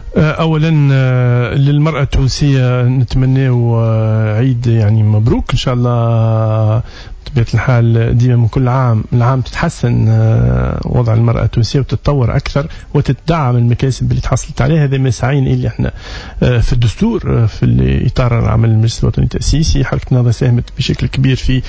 اولا للمراه التونسيه نتمنى عيد يعني مبروك ان شاء الله. بطبيعة الحال ديما من كل عام تتحسن وضع المرأة التونسية وتتطور أكثر وتدعم المكاسب اللي تحصلت عليها. هذا ما سعينا اللي احنا في الدستور في إطار عمل المجلس الوطني التأسيسي. حركة النهضة ساهمت بشكل كبير في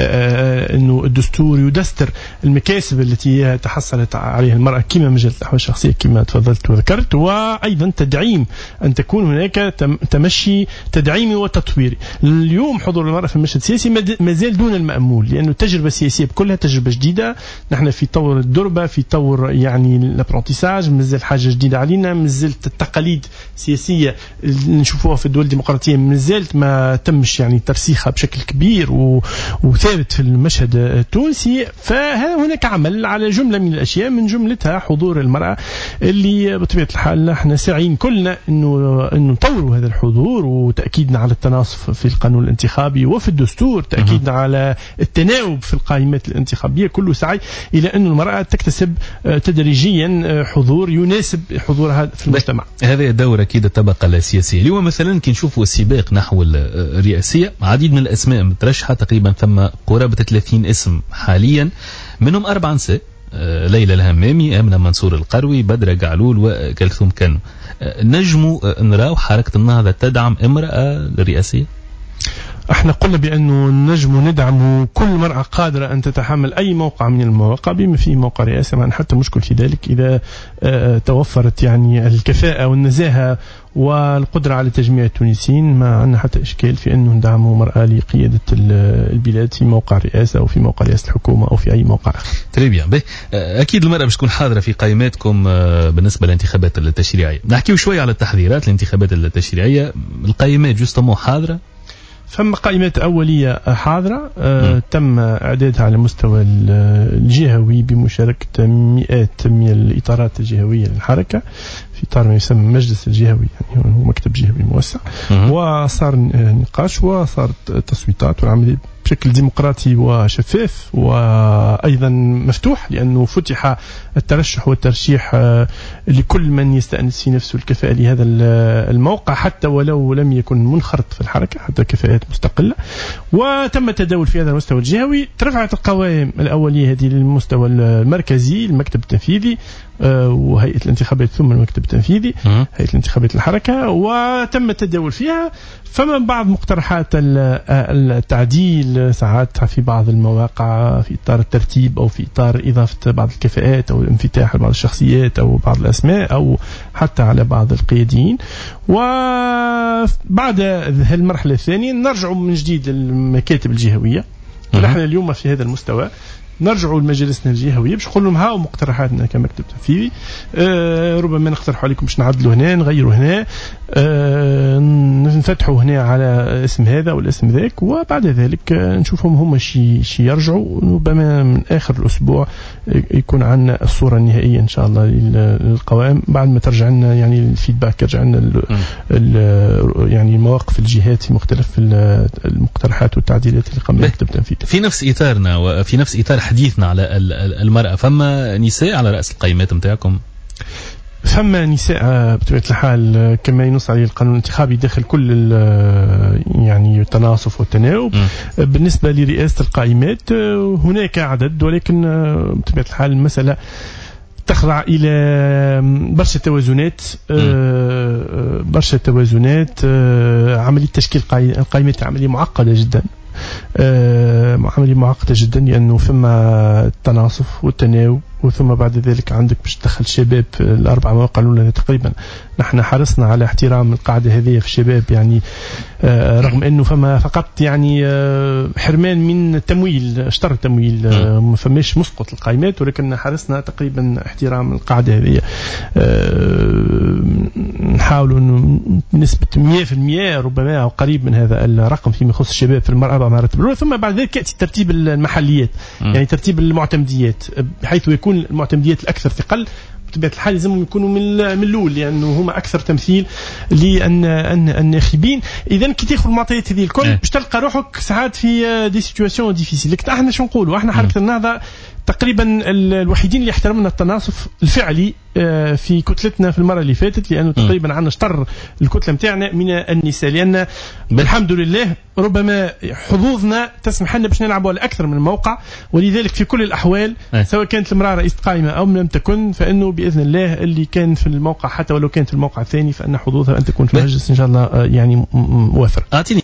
أنه الدستور يدستر المكاسب التي تحصلت عليها المرأة كما مجال الأحوال الشخصية كما تفضلت وذكرت، وأيضا تدعيم أن تكون هناك تمشي تدعيمي وتطويري. اليوم حضور المرأة في المشهد السياسي ما زال دون المأمول، لأنه التجربة السياسية بكلها تجربة جديدة. نحن في طور الدربة، في طور يعني الابرونتيساج، مازال حاجة جديدة علينا. مازالت التقاليد السياسية اللي نشوفوها في الدول الديمقراطية مازالت ما تمش يعني ترسيخها بشكل كبير وثابت في المشهد التونسي. فهناك عمل على جملة من الأشياء، من جملتها حضور المرأة اللي بطبيعة الحال نحن ساعين كلنا إنه نطوروا هذا الحضور، وتأكيدنا على التناصف في القانون الانتخابي وفي الدستور، تأكيدنا على التناوب في القائمات الانتخابية. كله سعي إلى أن المرأة تكتسب تدريجيا حضور يناسب حضورها في المجتمع. هذا دور أكيد الطبقة السياسية. اليوم مثلا كي نشوفوا السباق نحو الرئاسية، عديد من الأسماء مترشحة، تقريبا ثم قرابة 30 اسم حاليا، منهم 4 نساء: ليلى الهمامي، آمنة منصور القروي، بدرة قعلول، وكلثوم كانو. نجموا نراو حركة النهضة تدعم امرأة للرئاسية؟ احنا قلنا بأنه نجم ندعم كل مرأة قادرة أن تتحمل أي موقع من المواقع بما فيه موقع رئاسة. ما حتى مشكل في ذلك إذا توفرت يعني الكفاءة والنزاهة والقدرة على تجميع التونسيين. ما عندنا حتى إشكال في أنه ندعموا مرأة لقيادة البلاد في موقع رئاسة أو في موقع رئاسة الحكومة أو في أي موقع آخر. تريبيا. أكيد المرأة باش تكون حاضرة في قائماتكم بالنسبة للانتخابات التشريعية. نحكيو شوية على التحضيرات الانتخابات التشريعية. القائمات جوستمو حاضرة؟ فما قائمات أولية حاضرة تم إعدادها على مستوى الجهوي بمشاركة مئات من الإطارات الجهوية للحركة في إطار ما يسمى المجلس الجهوي، يعني هو مكتب جهوي موسع. وصار نقاش وصارت تصويتات، والعملية بشكل ديمقراطي وشفاف وأيضا مفتوح، لأنه فتح الترشح والترشيح لكل من يستأنس في نفسه الكفاءة لهذا الموقع، حتى ولو لم يكن منخرط في الحركة، حتى كفاءات مستقلة. وتم التداول في هذا المستوى الجهوي. ترفعت القوائم الأولية هذه للمستوى المركزي، المكتب التنفيذي وهيئة الانتخابات ثم المكتب التنفيذي هيئة الانتخابات الحركة، وتم التداول فيها. فما بعض مقترحات التعديل ساعات في بعض المواقع في إطار الترتيب أو في إطار إضافة بعض الكفاءات أو الانفتاح على بعض الشخصيات أو بعض الأسماء أو حتى على بعض القياديين. وبعد المرحلة الثانية نرجع من جديد للمكاتب الجهوية. ونحن اليوم في هذا المستوى نرجعوا لمجالسنا الجهوية باش نقول لهم هاو مقترحاتنا كمكتب تنفيذي، ربما نقترحوا عليكم باش نعدلوا هنا، نغيروا هنا، نفتحوا هنا على اسم هذا والاسم ذاك. وبعد ذلك نشوفهم هم شي يرجعوا، ربما من آخر الأسبوع يكون عندنا الصورة النهائية إن شاء الله للقوائم، بعد ما ترجع لنا يعني الفيدباك، يرجع لنا يعني مواقف الجهات في مختلف المقترحات والتعديلات اللي قام المكتب التنفيذي. في نفس إطارنا وفي نفس إطار حديثنا على المرأة، فما نساء على رأس القائمات متاعكم؟ فما نساء بطبيعة الحال كما ينص عليه القانون الانتخابي داخل كل يعني التناصف والتناوب. بالنسبة لرئاسة القائمات هناك عدد، ولكن بطبيعة الحال المسألة تخضع إلى برشا توازنات. عملية تشكيل القائمات عملية معقدة جدا، عملية معقدة جدا، لأنه فما التناصف والتناوب، وثم بعد ذلك عندك باش تدخل الشباب الأربع مواقع الأولى تقريبا. نحن حرصنا على احترام القاعدة هذه في الشباب، يعني رغم أنه فما فقط يعني حرمان من التمويل، اشترى التمويل، ما فماش مسقط القائمات، ولكن حرصنا تقريبا احترام القاعدة هذه. نحاولوا أنه نسبة 100% ربما أو قريب من هذا الرقم فيما يخص الشباب في المرأة مرتب الأولى. ثم بعد ذلك يأتي ترتيب المحليات، يعني ترتيب المعتمديات، بحيث يكون المعتمديات الأكثر ثقل بطبيعة الحال لازم يكونوا من الأول، لأنه هم أكثر تمثيل للناخبين. إذا كي تاخذ المعطيات هذه الكل باش تلقى روحك ساعات في دي سيتواسيون ديفيسيل. لكن احنا شو نقولوا؟ احنا حركة النهضة تقريبا الوحيدين اللي احترمنا التناصف الفعلي في كتلتنا في المرة اللي فاتت، لأنه تقريبا عنا شطر الكتلة متاعنا من النساء، لأن الحمد لله ربما حظوظنا تسمح لنا باش نلعبوا على أكثر من موقع، ولذلك في كل الأحوال سواء كانت المرأة رئيسة قائمة أو لم تكن، فإنه بإذن الله اللي كان في الموقع حتى ولو كانت في الموقع الثاني فإن حظوظها أن تكون في المجلس إن شاء الله يعني موافرة.